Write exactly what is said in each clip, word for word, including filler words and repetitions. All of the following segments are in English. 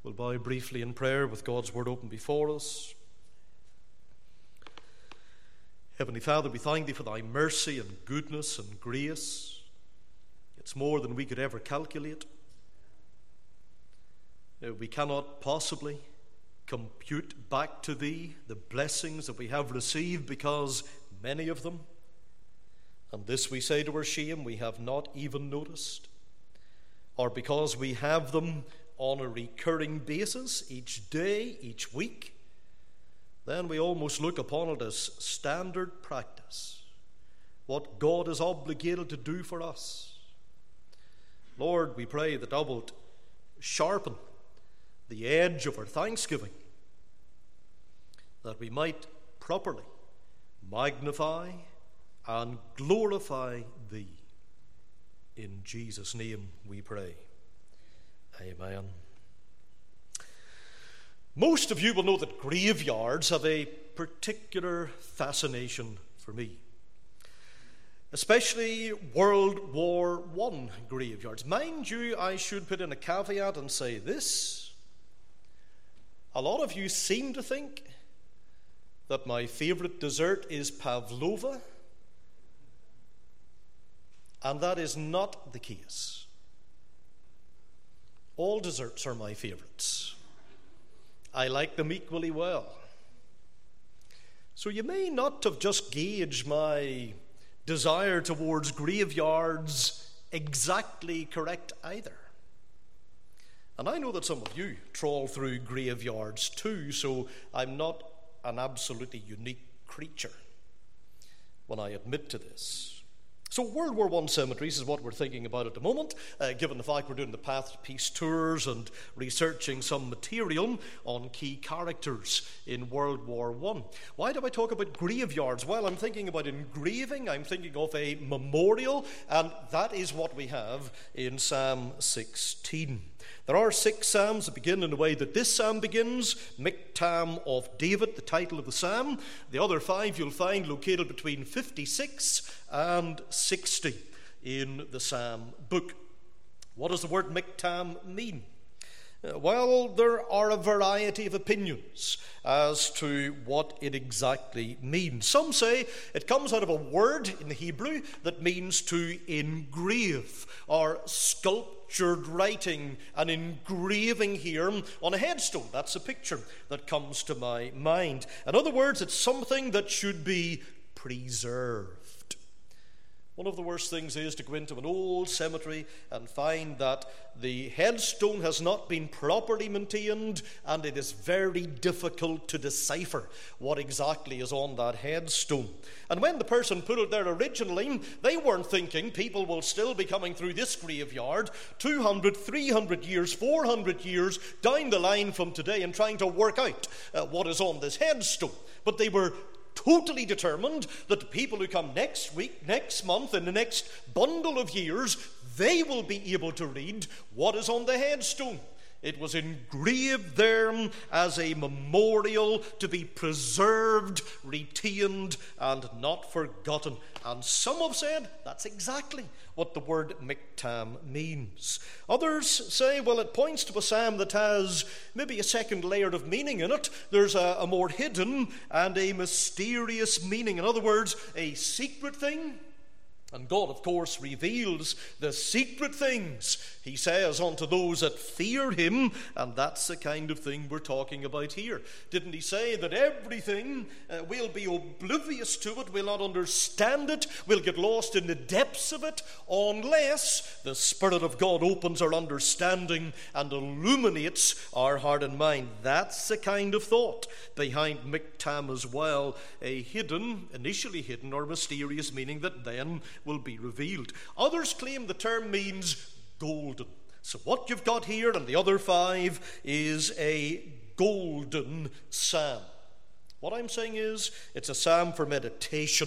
We'll bow briefly in prayer with God's word open before us. Heavenly Father, we thank Thee for Thy mercy and goodness and grace. It's more than we could ever calculate. We cannot possibly compute back to Thee the blessings that we have received, because many of them, and this we say to our shame, we have not even noticed, or because we have them on a recurring basis each day, each week, then we almost look upon it as standard practice, what God is obligated to do for us. Lord, we pray that Thou wilt sharpen the edge of our thanksgiving, that we might properly magnify and glorify Thee. In Jesus' name we pray. Amen. Most of you will know that graveyards have a particular fascination for me, especially World War One graveyards. Mind you, I should put in a caveat and say this: a lot of you seem to think that my favorite dessert is pavlova, and that is not the case. All desserts are my favorites. I like them equally well. So you may not have just gauged my desire towards graveyards exactly correct either. And I know that some of you trawl through graveyards too, so I'm not an absolutely unique creature when I admit to this. So World War One cemeteries is what we're thinking about at the moment, uh, given the fact we're doing the Path to Peace tours and researching some material on key characters in World War One. Why do I talk about graveyards? Well, I'm thinking about engraving, I'm thinking of a memorial, and that is what we have in Psalm sixteen. There are six psalms that begin in the way that this psalm begins, Miktam of David, the title of the psalm. The other five you'll find located between fifty-six and sixty in the psalm book. What does the word Miktam mean? Uh, well, there are a variety of opinions as to what it exactly means. Some say it comes out of a word in the Hebrew that means to engrave, or sculptured writing, an engraving here on a headstone. That's a picture that comes to my mind. In other words, it's something that should be preserved. One of the worst things is to go into an old cemetery and find that the headstone has not been properly maintained, and it is very difficult to decipher what exactly is on that headstone. And when the person put it there originally, they weren't thinking people will still be coming through this graveyard two hundred, three hundred years, four hundred years down the line from today and trying to work out uh, what is on this headstone. But they were totally determined that the people who come next week, next month, in the next bundle of years, they will be able to read what is on the headstone. It was engraved there as a memorial to be preserved, retained, and not forgotten. And some have said that's exactly what the word Miktam means. Others say, well, it points to a psalm that has maybe a second layer of meaning in it. There's a, a more hidden and a mysterious meaning. In other words, a secret thing. And God, of course, reveals the secret things, he says, unto those that fear him, and that's the kind of thing we're talking about here. Didn't he say that everything, uh, we'll be oblivious to it, we'll not understand it, we'll get lost in the depths of it, unless the Spirit of God opens our understanding and illuminates our heart and mind. That's the kind of thought behind Miktam as well, a hidden, initially hidden or mysterious meaning that then will be revealed. Others claim the term means golden. So what you've got here and the other five is a golden psalm. What I'm saying is it's a psalm for meditation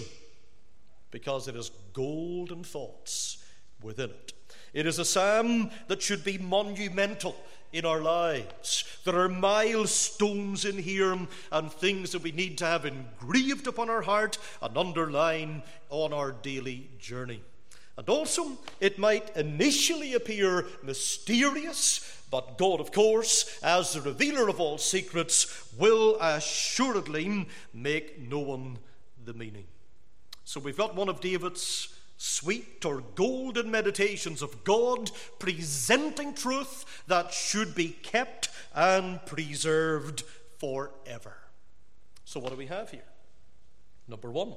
because it has golden thoughts within it. It is a psalm that should be monumental in our lives. There are milestones in here and things that we need to have engraved upon our heart and underline on our daily journey. And also, it might initially appear mysterious, But God, of course, as the revealer of all secrets, will assuredly make known the meaning. So we've got one of David's sweet or golden meditations of God presenting truth that should be kept and preserved forever. So what do we have here? Number one,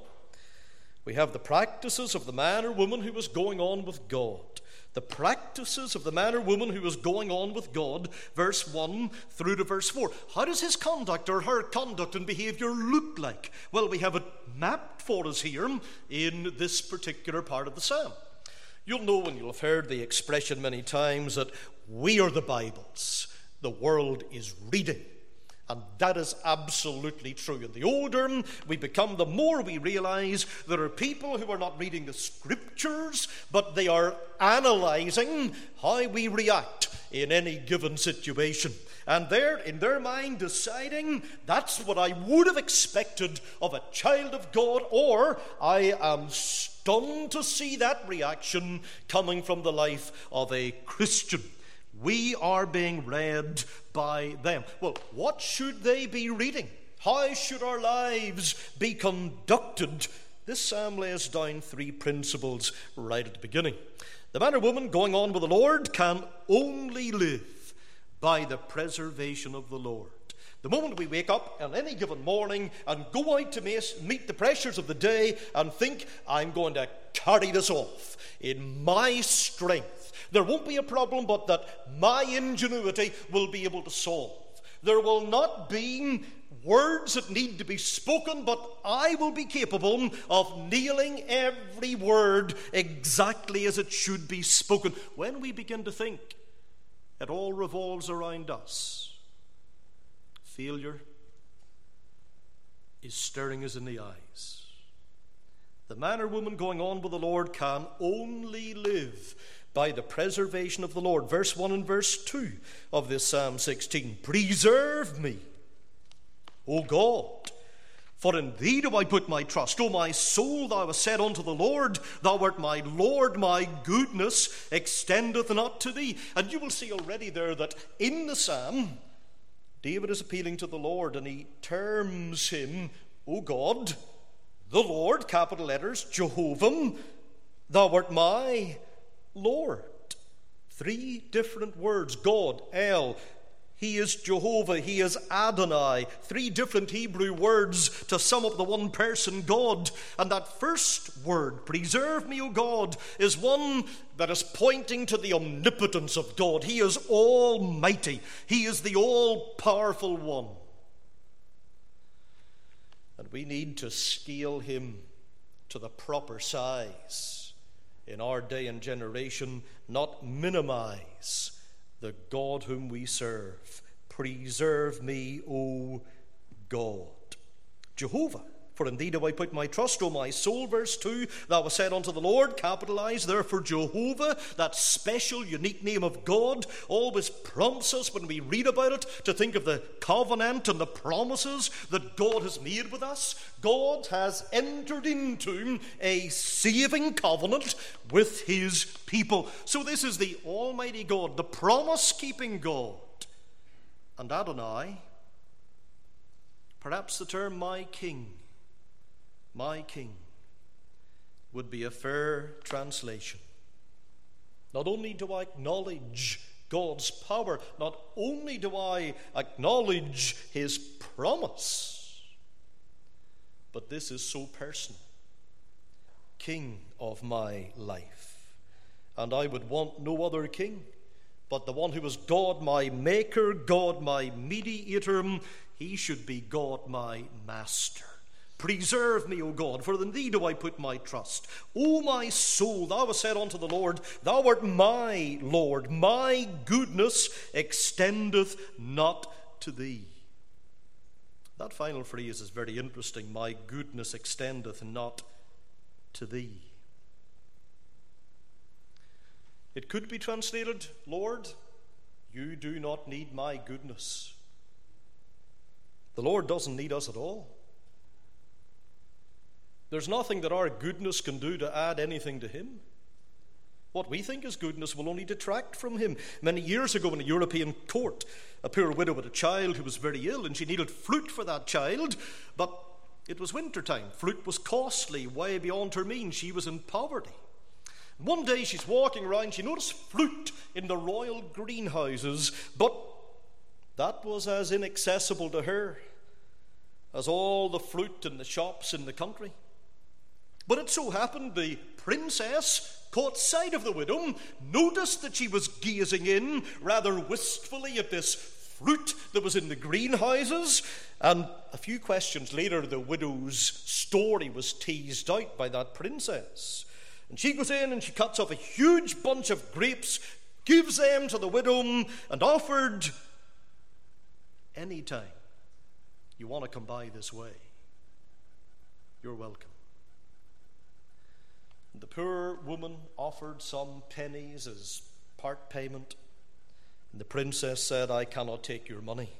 we have the practices of the man or woman who was going on with God. The practices of the man or woman who was going on with God, verse one through to verse four. How does his conduct or her conduct and behavior look like? Well, we have it mapped for us here in this particular part of the psalm. You'll know, and you'll have heard the expression many times, that we are the Bibles the world is reading. And that is absolutely true. And the older we become, the more we realize there are people who are not reading the scriptures, but they are analyzing how we react in any given situation. And they're, in their mind, deciding that's what I would have expected of a child of God, or I am stunned to see that reaction coming from the life of a Christian. We are being read by them. Well, what should they be reading? How should our lives be conducted? This psalm lays down three principles right at the beginning. The man or woman going on with the Lord can only live by the preservation of the Lord. The moment we wake up on any given morning and go out to meet the pressures of the day and think, I'm going to carry this off in my strength, there won't be a problem but that my ingenuity will be able to solve. There will not be words that need to be spoken, but I will be capable of nailing every word exactly as it should be spoken. When we begin to think it all revolves around us, failure is staring us in the eyes. The man or woman going on with the Lord can only live by the preservation of the Lord. Verse one and verse two of this Psalm sixteen. Preserve me, O God, for in thee do I put my trust. O my soul, thou hast said unto the Lord, thou art my Lord, my goodness extendeth not to thee. And you will see already there that in the psalm, David is appealing to the Lord, and he terms him, O God, the Lord, capital letters, Jehovah, thou art my Lord. Three different words. God, El, he is Jehovah, he is Adonai. Three different Hebrew words to sum up the one person, God. And that first word, preserve me, O God, is one that is pointing to the omnipotence of God. He is almighty. He is the all-powerful one. And we need to scale him to the proper size in our day and generation, not minimize the God whom we serve. Preserve me, O God. Jehovah, for in thee do I put my trust, O my soul. Verse two, thou hast said unto the Lord, capitalized there for Jehovah, that special, unique name of God, always prompts us when we read about it to think of the covenant and the promises that God has made with us. God has entered into a saving covenant with his people. So this is the Almighty God, the promise-keeping God. And Adonai, perhaps the term my King, my King, would be a fair translation. Not only do I acknowledge God's power, not only do I acknowledge his promise, but this is so personal. King of my life. And I would want no other king but the one who is God my maker, God my mediator. He should be God my master. Preserve me, O God, for in thee do I put my trust. O my soul, thou hast said unto the Lord, thou art my Lord, my goodness extendeth not to thee. That final phrase is very interesting. My goodness extendeth not to thee. It could be translated, Lord, you do not need my goodness. The Lord doesn't need us at all. There's nothing that our goodness can do to add anything to him. What we think is goodness will only detract from him. Many years ago in a European court, a poor widow had a child who was very ill, and she needed fruit for that child, but it was winter time. Fruit was costly, way beyond her means. She was in poverty. One day she's walking around, she noticed fruit in the royal greenhouses, but that was as inaccessible to her as all the fruit in the shops in the country. But it so happened the princess caught sight of the widow, noticed that she was gazing in rather wistfully at this fruit that was in the greenhouses, and a few questions later the widow's story was teased out by that princess. And she goes in and she cuts off a huge bunch of grapes, gives them to the widow, and offered, "Anytime you want to come by this way, you're welcome." And the poor woman offered some pennies as part payment. And the princess said, "I cannot take your money.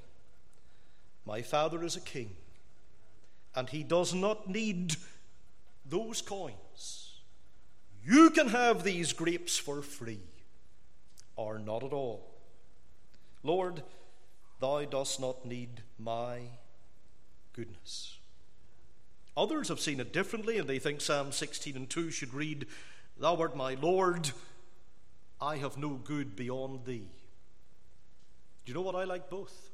My father is a king, and he does not need those coins. You can have these grapes for free, or not at all. Lord, thou dost not need my goodness." Others have seen it differently, and they think Psalm sixteen and two should read, "Thou art my Lord, I have no good beyond thee." Do you know what? I like both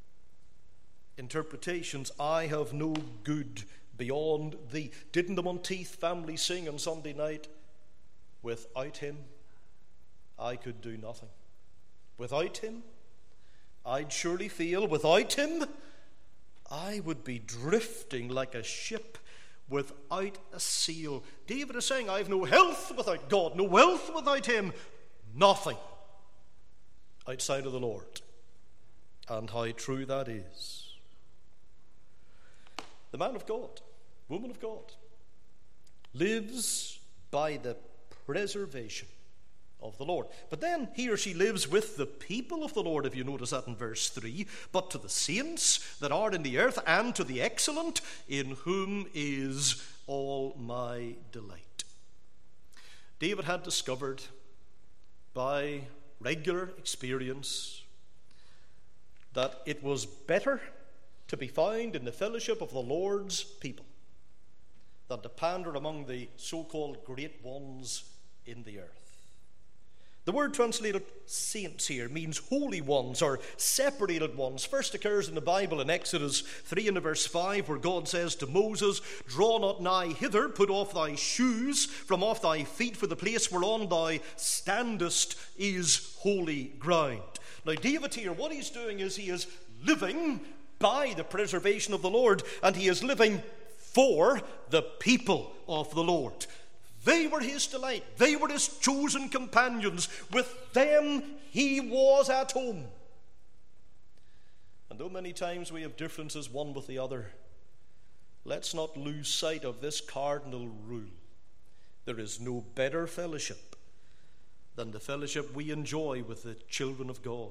interpretations. I have no good beyond thee. Didn't the Monteith family sing on Sunday night? Without him, I could do nothing. Without him, I'd surely feel. Without him, I would be drifting like a ship without a sail. David is saying, I have no health without God, no wealth without him, nothing outside of the Lord. And how true that is. The man of God, woman of God, lives by the preservation of the Lord. But then he or she lives with the people of the Lord, if you notice that in verse three. But to the saints that are in the earth, and to the excellent, in whom is all my delight. David had discovered by regular experience that it was better to be found in the fellowship of the Lord's people than to pander among the so-called great ones in the earth. The word translated saints here means holy ones or separated ones. First occurs in the Bible in Exodus three and verse five, where God says to Moses, "Draw not nigh hither, put off thy shoes from off thy feet, for the place whereon thou standest is holy ground." Now David here, what he's doing is he is living by the preservation of the Lord, and he is living for the people of the Lord. They were his delight. They were his chosen companions. With them he was at home. And though many times we have differences one with the other, let's not lose sight of this cardinal rule. There is no better fellowship than the fellowship we enjoy with the children of God.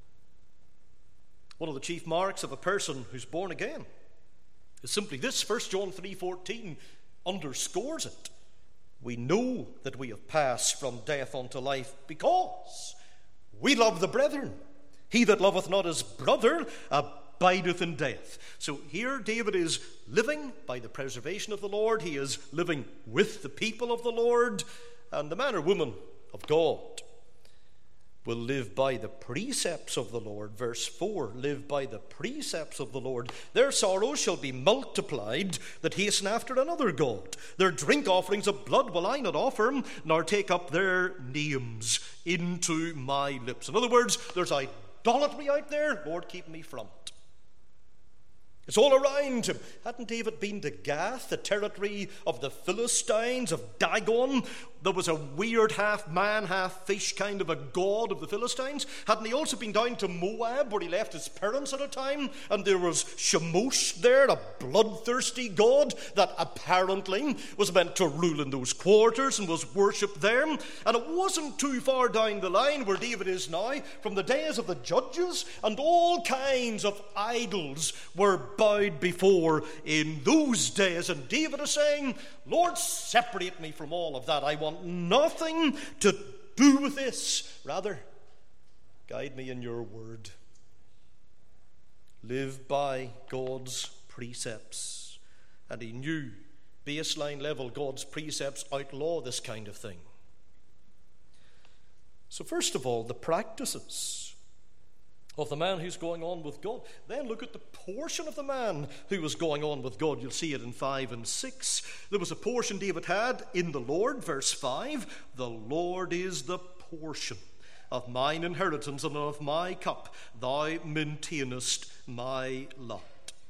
One of the chief marks of a person who's born again is simply this. First John three fourteen underscores it. We know that we have passed from death unto life because we love the brethren. He that loveth not his brother abideth in death. So here David is living by the preservation of the Lord. He is living with the people of the Lord. And the man or woman of God will live by the precepts of the Lord. Verse four, live by the precepts of the Lord. Their sorrows shall be multiplied that hasten after another god. Their drink offerings of blood will I not offer, nor take up their names into my lips. In other words, there's idolatry out there. Lord, keep me from it. It's all around him. Hadn't David been to Gath, the territory of the Philistines, of Dagon? There was a weird half-man, half-fish kind of a god of the Philistines. Hadn't he also been down to Moab, where he left his parents at a time? And there was Chemosh there, a bloodthirsty god that apparently was meant to rule in those quarters and was worshipped there. And it wasn't too far down the line where David is now, from the days of the judges, and all kinds of idols were bowed before in those days. And David is saying, Lord, separate me from all of that. I want want nothing to do with this. Rather, guide me in your word. Live by God's precepts. And he knew, baseline level, God's precepts outlaw this kind of thing. So first of all, the practices of the man who's going on with God. Then look at the portion of the man who was going on with God. You'll see it in five and six. There was a portion David had in the Lord, verse five. The Lord is the portion of mine inheritance and of my cup. Thou maintainest my lot.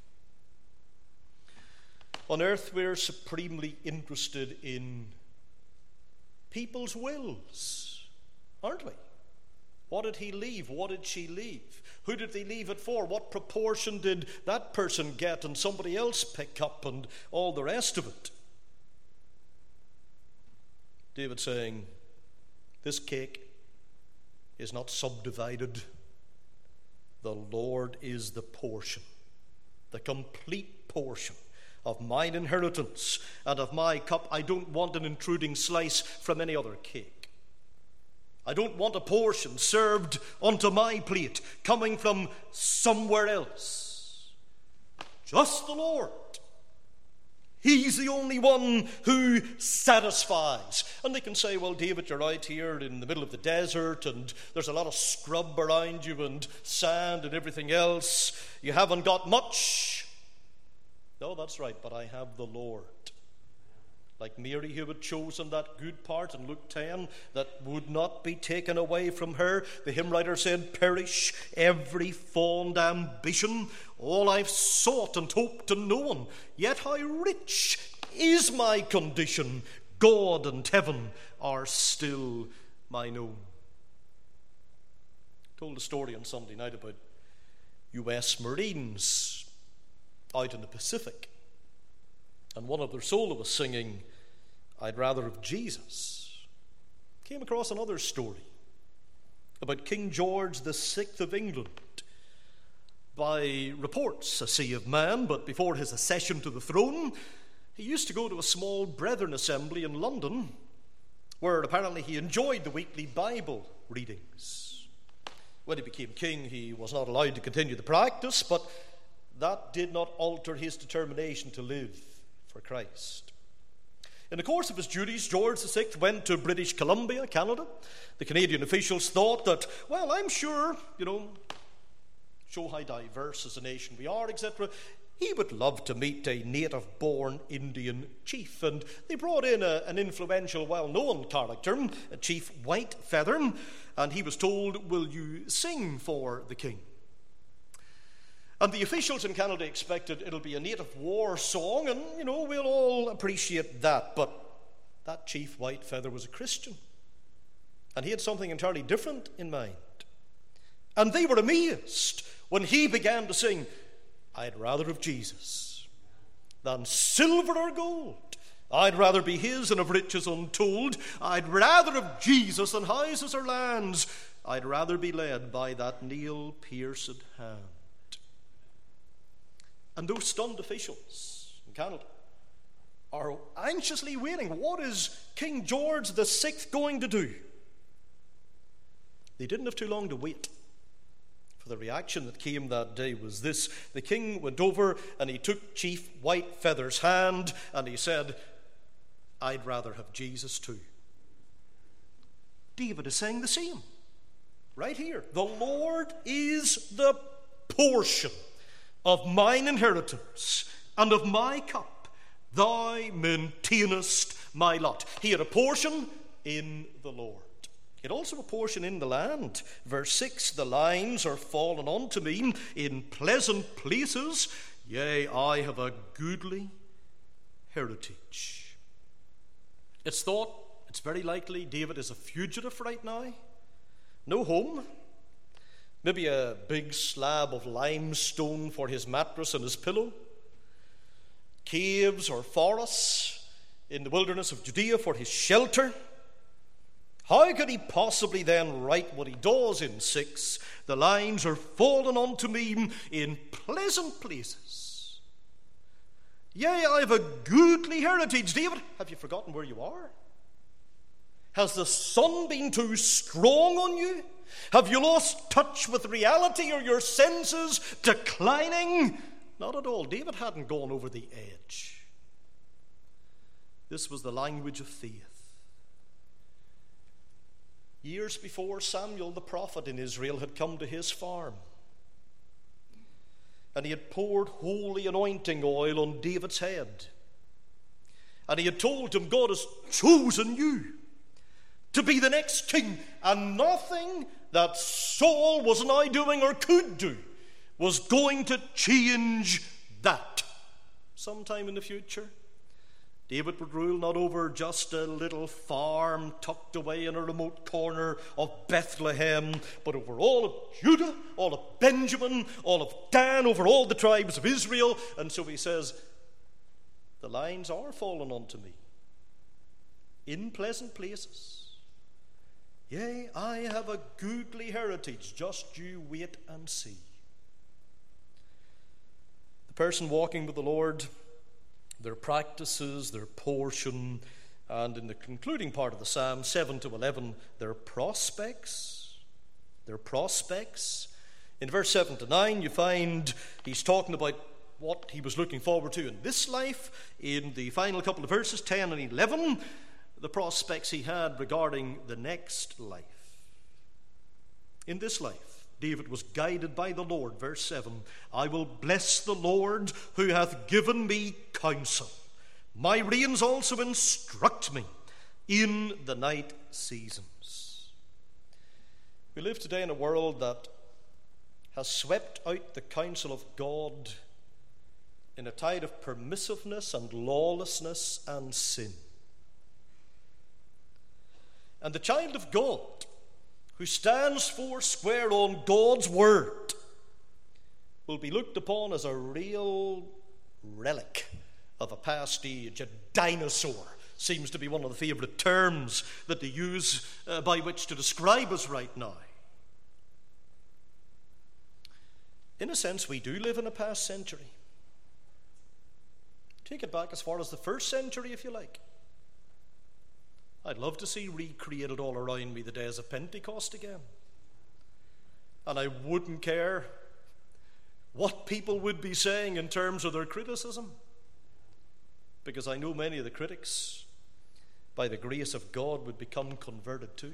On earth, we're supremely interested in people's wills, aren't we? What did he leave? What did she leave? Who did they leave it for? What proportion did that person get and somebody else pick up, and all the rest of it? David saying, this cake is not subdivided. The Lord is the portion, the complete portion of mine inheritance and of my cup. I don't want an intruding slice from any other cake. I don't want a portion served onto my plate coming from somewhere else. Just the Lord. He's the only one who satisfies. And they can say, well, David, you're out here in the middle of the desert and there's a lot of scrub around you and sand and everything else. You haven't got much. No, that's right, but I have the Lord. Like Mary, who had chosen that good part in Luke ten that would not be taken away from her. The hymn writer said, perish every fond ambition, all I've sought and hoped and known. Yet how rich is my condition. God and heaven are still mine own. I told a story on Sunday night about U S Marines out in the Pacific. And one of their solo was singing, I'd rather have Jesus. Came across another story about King George the Sixth of England. By reports, a sea of man, but before his accession to the throne, he used to go to a small Brethren assembly in London, where apparently he enjoyed the weekly Bible readings. When he became king, he was not allowed to continue the practice, but that did not alter his determination to live for Christ. In the course of his duties, George the Sixth went to British Columbia, Canada. The Canadian officials thought that, well, I'm sure, you know, show how diverse as a nation we are, et cetera. He would love to meet a native-born Indian chief. And they brought in a, an influential, well-known character, a Chief Whitefeather, and he was told, will you sing for the king? And the officials in Canada expected it'll be a native war song, and, you know, we'll all appreciate that. But that Chief Whitefeather was a Christian, and he had something entirely different in mind. And they were amazed when he began to sing, I'd rather have Jesus than silver or gold. I'd rather be his and have riches untold. I'd rather have Jesus than houses or lands. I'd rather be led by that nail-pierced hand. And those stunned officials in Canada are anxiously waiting. What is King George the Sixth going to do? They didn't have too long to wait. For the reaction that came that day was this. The king went over and he took Chief Whitefeather's hand and he said, I'd rather have Jesus too. David is saying the same. Right here. The Lord is the portion of mine inheritance and of my cup. Thou maintainest my lot. He had a portion in the Lord. He had also a portion in the land. Verse six, the lines are fallen unto me in pleasant places. Yea, I have a goodly heritage. It's thought, it's very likely David is a fugitive right now. No home. Maybe a big slab of limestone for his mattress and his pillow. Caves or forests in the wilderness of Judea for his shelter. How could he possibly then write what he does in six? The lines are fallen unto me in pleasant places. Yea, I have a goodly heritage. David, have you forgotten where you are? Has the sun been too strong on you? Have you lost touch with reality? Or your senses declining? Not at all. David hadn't gone over the edge. This was the language of faith. Years before, Samuel the prophet in Israel had come to his farm. And he had poured holy anointing oil on David's head. And he had told him, God has chosen you to be the next king. And nothing that Saul was now doing or could do was going to change that. Sometime in the future, David would rule not over just a little farm tucked away in a remote corner of Bethlehem, but over all of Judah, all of Benjamin, all of Dan, over all the tribes of Israel. And so he says, the lines are fallen unto me in pleasant places. Yea, I have a goodly heritage, just you wait and see. The person walking with the Lord, their practices, their portion, and in the concluding part of the psalm, seven to eleven, their prospects. Their prospects. In verse seven to nine, you find he's talking about what he was looking forward to in this life. In the final couple of verses, ten and eleven, the prospects he had regarding the next life. In this life, David was guided by the Lord. Verse seven, I will bless the Lord who hath given me counsel. My reins also instruct me in the night seasons. We live today in a world that has swept out the counsel of God in a tide of permissiveness and lawlessness and sin. And the child of God, who stands four square on God's word, will be looked upon as a real relic of a past age. A dinosaur seems to be one of the favorite terms that they use uh, by which to describe us right now. In a sense, we do live in a past century. Take it back as far as the first century, if you like. I'd love to see recreated all around me the days of Pentecost again. And I wouldn't care what people would be saying in terms of their criticism, because I know many of the critics, by the grace of God, would become converted too.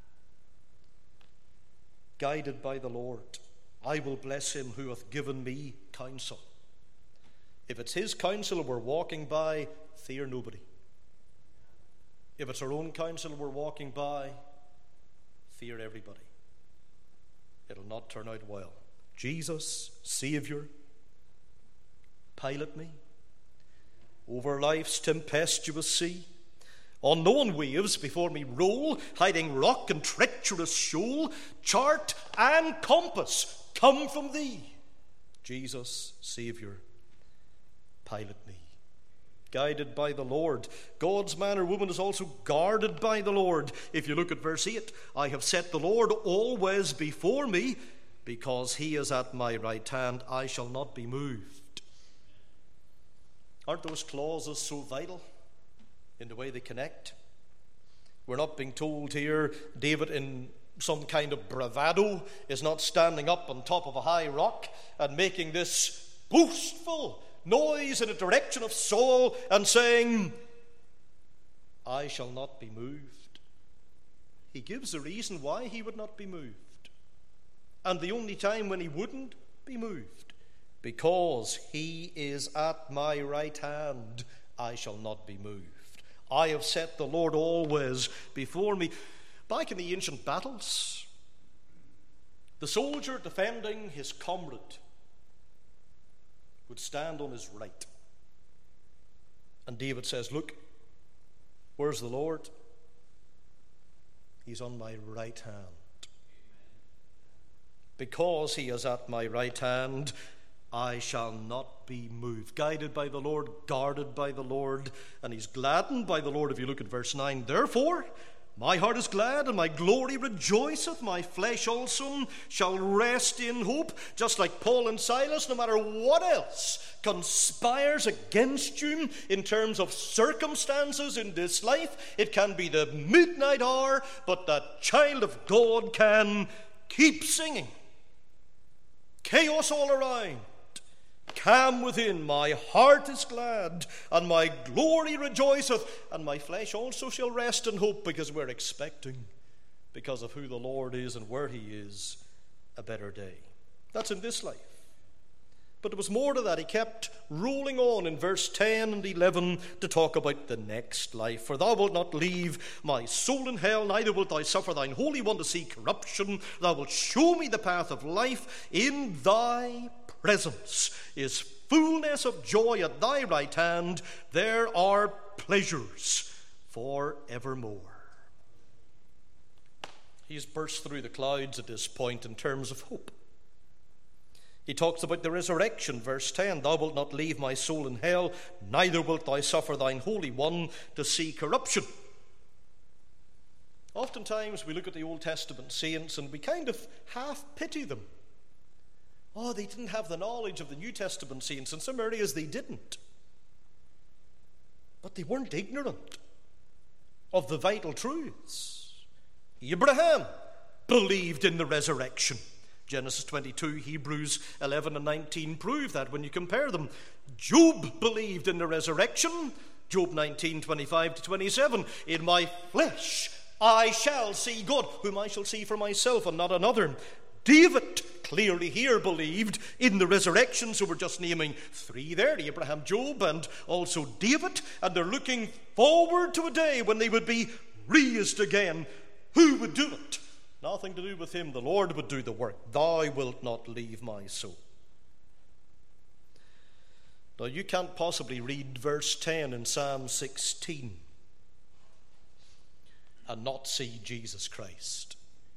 Guided by the Lord, I will bless him who hath given me counsel. If it's his counsel we're walking by, fear nobody. If it's our own counsel we're walking by, fear everybody. It'll not turn out well. Jesus, Savior, pilot me over life's tempestuous sea. Unknown waves before me roll, hiding rock and treacherous shoal. Chart and compass come from thee. Jesus, Savior, pilot me. Guided by the Lord. God's man or woman is also guarded by the Lord. If you look at verse eight, I have set the Lord always before me, because he is at my right hand, I shall not be moved. Aren't those clauses so vital in the way they connect? We're not being told here, David in some kind of bravado is not standing up on top of a high rock and making this boastful noise in the direction of Saul and saying, I shall not be moved. He gives the reason why he would not be moved, and the only time when he wouldn't be moved. Because he is at my right hand, I shall not be moved. I have set the Lord always before me. Back in the ancient battles, the soldier defending his comrade would stand on his right. And David says, look, where's the Lord? He's on my right hand. Because he is at my right hand, I shall not be moved. Guided by the Lord, guarded by the Lord, and he's gladdened by the Lord. If you look at verse nine, therefore, My heart is glad, and my glory rejoiceth. My flesh also shall rest in hope. Just like Paul and Silas, no matter what else conspires against you in terms of circumstances in this life, it can be the midnight hour, but the child of God can keep singing. Chaos all around, calm within. My heart is glad, and my glory rejoiceth, and my flesh also shall rest in hope, because we're expecting, because of who the Lord is and where he is, a better day. That's in this life. But there was more to that. He kept rolling on in verse ten and eleven to talk about the next life. For thou wilt not leave my soul in hell, neither wilt thou suffer thine Holy One to see corruption. Thou wilt show me the path of life. In thy presence is fullness of joy. At thy right hand there are pleasures for evermore. He's burst through the clouds at this point in terms of hope. He talks about the resurrection, verse ten. Thou wilt not leave my soul in hell, neither wilt thou suffer thine Holy One to see corruption. Oftentimes we look at the Old Testament saints and we kind of half pity them. Oh, they didn't have the knowledge of the New Testament saints. In some areas they didn't. But they weren't ignorant of the vital truths. Abraham believed in the resurrection. Genesis twenty-two, Hebrews eleven and nineteen prove that when you compare them. Job believed in the resurrection. Job nineteen, twenty-five to twenty-seven. In my flesh I shall see God, whom I shall see for myself and not another. David clearly here believed in the resurrection. So we're just naming three there, Abraham, Job, and also David. And they're looking forward to a day when they would be raised again. Who would do it? Nothing to do with him. The Lord would do the work. Thou wilt not leave my soul. Now you can't possibly read verse ten in Psalm sixteen and not see Jesus Christ,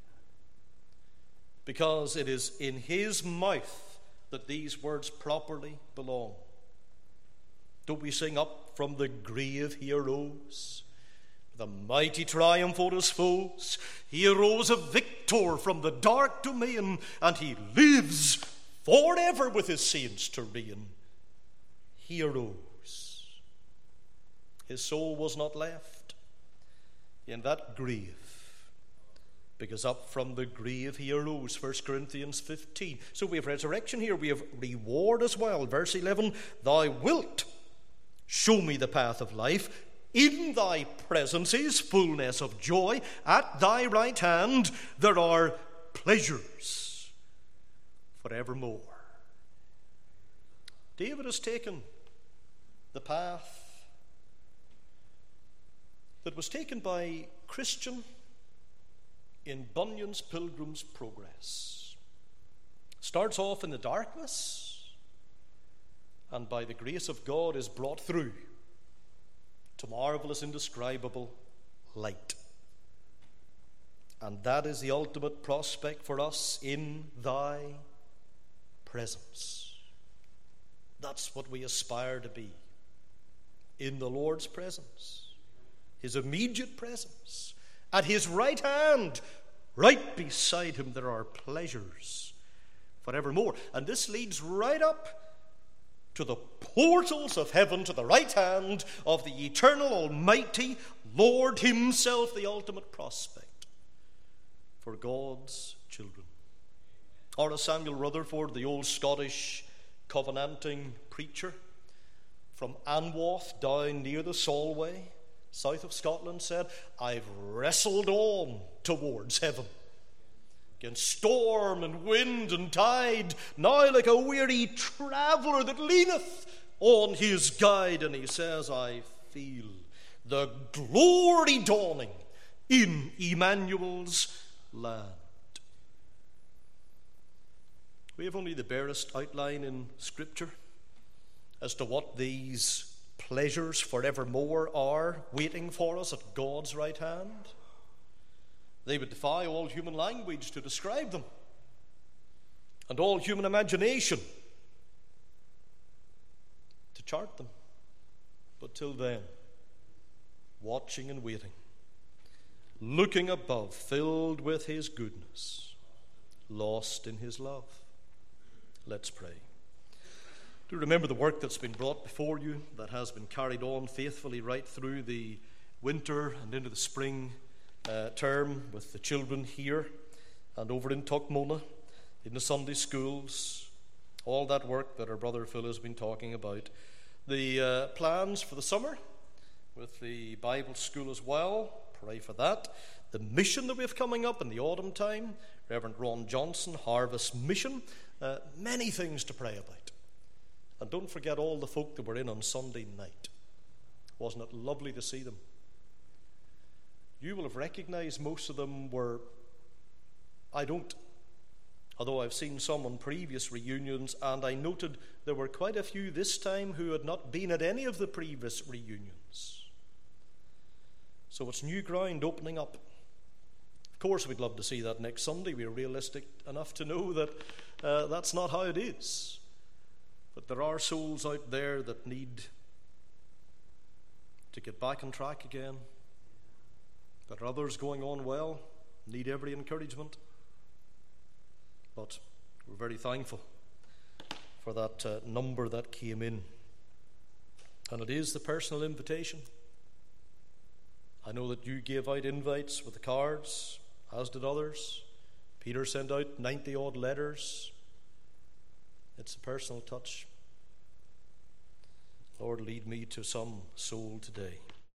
because it is in his mouth that these words properly belong. Don't we sing, up from the grave he arose, the mighty triumph over his foes? He arose a victor from the dark domain, and he lives forever with his saints to reign. He arose. His soul was not left in that grave, because up from the grave he arose. First Corinthians fifteen. So we have resurrection here. We have reward as well. Verse eleven, thou wilt show me the path of life. In thy presence is fullness of joy. At thy right hand there are pleasures forevermore. David has taken the path that was taken by Christian in Bunyan's Pilgrim's Progress. Starts off in the darkness, and by the grace of God is brought through to marvelous, indescribable light. And that is the ultimate prospect for us, in thy presence. That's what we aspire to be, in the Lord's presence, his immediate presence. At his right hand, right beside him, there are pleasures forevermore. And this leads right up to the portals of heaven, to the right hand of the eternal, almighty Lord himself, the ultimate prospect for God's children. Or as Samuel Rutherford, the old Scottish covenanting preacher from Anwath down near the Solway, south of Scotland, said, I've wrestled on towards heaven, against storm and wind and tide, now like a weary traveller that leaneth on his guide. And he says, I feel the glory dawning in Emmanuel's land. We have only the barest outline in Scripture as to what these pleasures forevermore are waiting for us at God's right hand. They would defy all human language to describe them, and all human imagination to chart them. But till then, watching and waiting, looking above, filled with his goodness, lost in his love. Let's pray. Do remember the work that's been brought before you, that has been carried on faithfully right through the winter and into the spring uh, term with the children here and over in Tuckmona, in the Sunday schools, all that work that our brother Phil has been talking about. The uh, plans for the summer with the Bible school as well, pray for that. The mission that we have coming up in the autumn time, Reverend Ron Johnson, Harvest Mission, uh, many things to pray about. And don't forget all the folk that were in on Sunday night. Wasn't it lovely to see them? You will have recognized most of them were, I don't, although I've seen some on previous reunions, and I noted there were quite a few this time who had not been at any of the previous reunions. So it's new ground opening up. Of course, we'd love to see that next Sunday. We're realistic enough to know that uh, that's not how it is. But there are souls out there that need to get back on track again. There are others going on well, need every encouragement. But we're very thankful for that uh, number that came in. And it is the personal invitation. I know that you gave out invites with the cards, as did others. Peter sent out ninety-odd letters. It's a personal touch. Lord, lead me to some soul today.